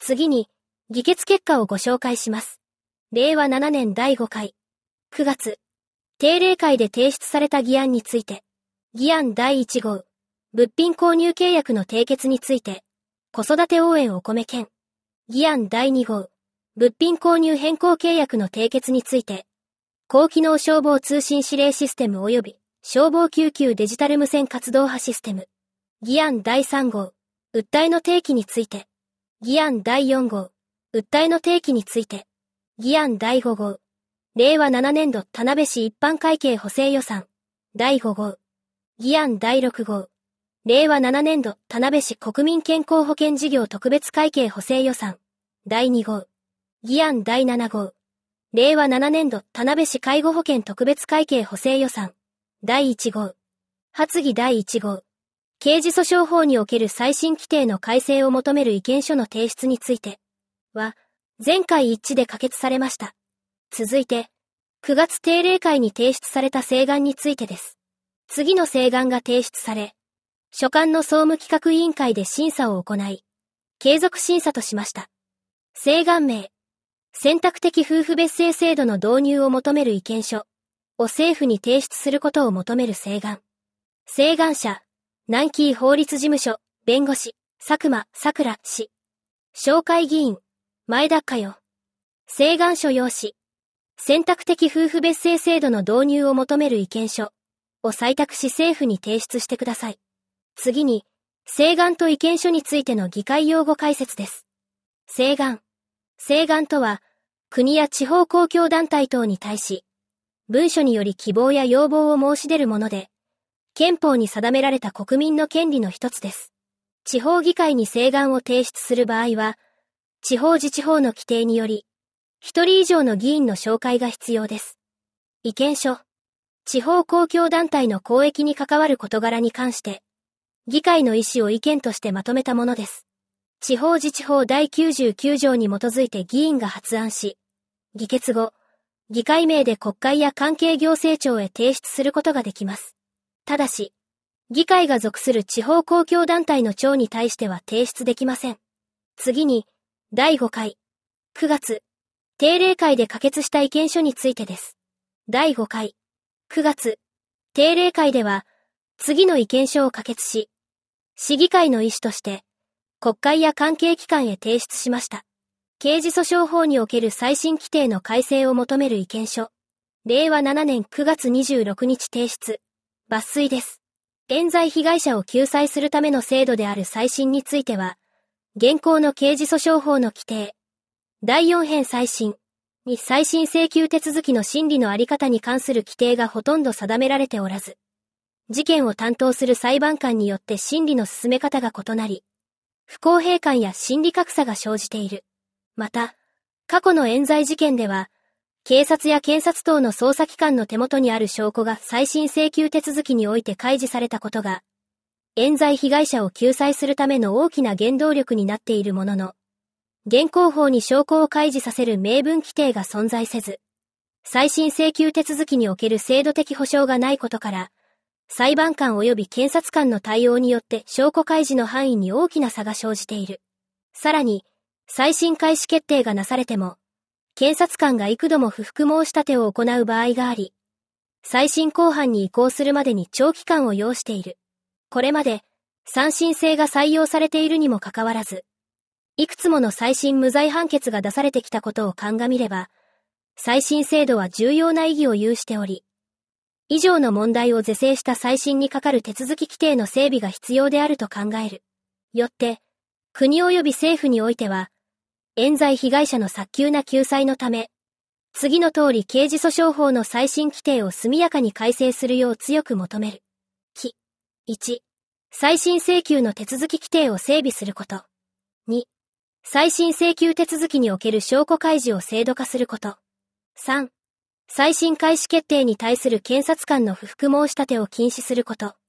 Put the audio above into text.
次に、議決結果をご紹介します。令和7年第5回、9月、定例会で提出された議案について、議案第1号、物品購入契約の締結について、子育て応援お米券。議案第2号、物品購入変更契約の締結について、高機能消防通信指令システム及び消防救急デジタル無線活動波システム。議案第3号、訴えの提起について。議案第4号、訴えの提起について。議案第5号、令和7年度田辺市一般会計補正予算。第5号。議案第6号、令和7年度田辺市国民健康保険事業特別会計補正予算。第2号。議案第7号、令和7年度田辺市介護保険特別会計補正予算。第1号。発議第1号。刑事訴訟法における再審規定の改正を求める意見書の提出については、全会一致で可決されました。続いて、9月定例会に提出された請願についてです。次の請願が提出され、所管の総務企画委員会で審査を行い、継続審査としました。請願名、選択的夫婦別姓制度の導入を求める意見書を政府に提出することを求める請願。請願者、南紀法律事務所、弁護士、佐久間さくら氏。紹介議員、前田佳代。請願書用紙。選択的夫婦別姓制度の導入を求める意見書を採択し政府に提出してください。次に、請願と意見書についての議会用語解説です。請願。請願とは、国や地方公共団体等に対し、文書により希望や要望を申し出るもので、憲法に定められた国民の権利の一つです。地方議会に請願を提出する場合は、地方自治法の規定により、一人以上の議員の紹介が必要です。意見書。地方公共団体の公益に関わる事柄に関して、議会の意思を意見としてまとめたものです。地方自治法第99条に基づいて議員が発案し、議決後、議会名で国会や関係行政庁へ提出することができます。ただし、議会が属する地方公共団体の庁に対しては提出できません。次に、第5回、9月、定例会で可決した意見書についてです。第5回、9月、定例会では、次の意見書を可決し、市議会の意思として、国会や関係機関へ提出しました。刑事訴訟法における再審規定の改正を求める意見書。令和7年9月26日提出。抜粋です。冤罪被害者を救済するための制度である再審については、現行の刑事訴訟法の規定、第4編再審に再審請求手続きの審理のあり方に関する規定がほとんど定められておらず、事件を担当する裁判官によって審理の進め方が異なり、不公平感や審理格差が生じている。また、過去の冤罪事件では、警察や検察等の捜査機関の手元にある証拠が再審請求手続きにおいて開示されたことが、冤罪被害者を救済するための大きな原動力になっているものの、現行法に証拠を開示させる明文規定が存在せず、再審請求手続きにおける制度的保障がないことから、裁判官及び検察官の対応によって証拠開示の範囲に大きな差が生じている。さらに、再審開始決定がなされても、検察官が幾度も不服申し立てを行う場合があり、再審公判に移行するまでに長期間を要している。これまで、三審制が採用されているにもかかわらず、いくつもの再審無罪判決が出されてきたことを鑑みれば、再審制度は重要な意義を有しており、以上の問題を是正した再審にかかる手続き規定の整備が必要であると考える。よって、国及び政府においては、冤罪被害者の早急な救済のため、次の通り刑事訴訟法の再審規定を速やかに改正するよう強く求める。1、再審請求の手続き規定を整備すること。2、再審請求手続きにおける証拠開示を制度化すること。3、再審開始決定に対する検察官の不服申し立てを禁止すること。